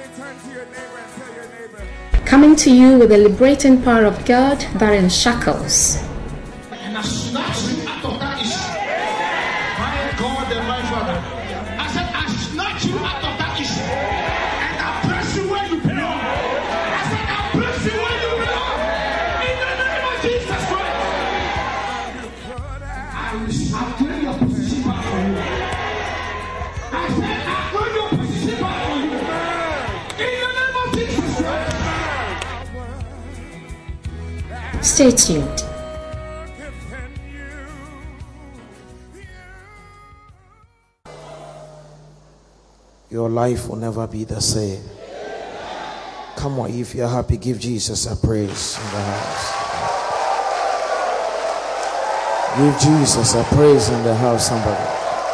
Turn to your neighbor and tell your neighbor. Coming to you with the liberating power of God that in shackles. And I snatch you out of that issue. My God and my Father. I said, I snatch you out of that issue. And I place you where you belong. I said, I place you where you belong. In the name of Jesus Christ. I'll clear your position back for you. I said, I'll clear your position back for you. In the name of Jesus Christ. Stay tuned. Your life will never be the same. Come on, if you're happy, give Jesus a praise in the house. Give Jesus a praise in the house, somebody.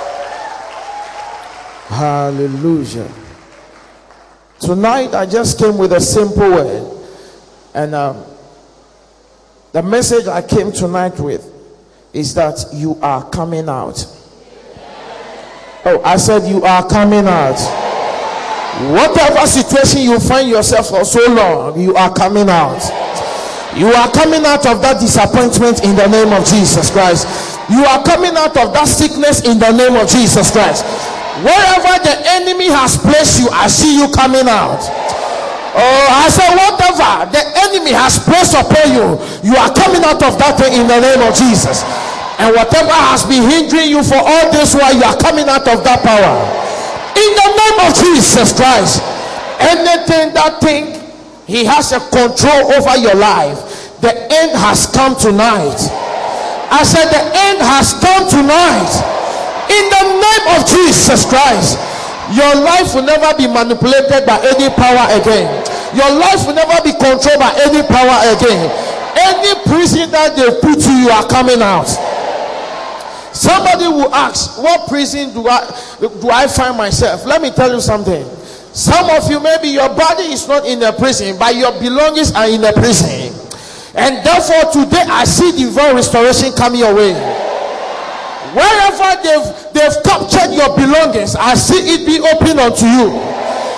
Hallelujah. Tonight, I just came with a simple word. And the message I came tonight with is that you are coming out. Oh, I said you are coming out. Whatever situation you find yourself for so long, you are coming out. You are coming out of that disappointment in the name of Jesus Christ. You are coming out of that sickness in the name of Jesus Christ. Wherever the enemy has placed you, I see you coming out. Oh, I said whatever the enemy has placed upon you, you are coming out of that in the name of Jesus. And whatever has been hindering you for all this while, you are coming out of that power. In the name of Jesus Christ. Anything that think he has a control over your life, the end has come tonight. I said the end has come tonight. In the name of Jesus Christ. Your life will never be manipulated by any power again. Your life will never be controlled by any power again. Any prison that they put you are coming out. Somebody will ask, what prison do I find myself? Let me tell you something. Some of you, maybe your body is not in a prison, but your belongings are in a prison. And therefore today I see divine restoration coming your way. Wherever they've captured your belongings, I see it be open unto you.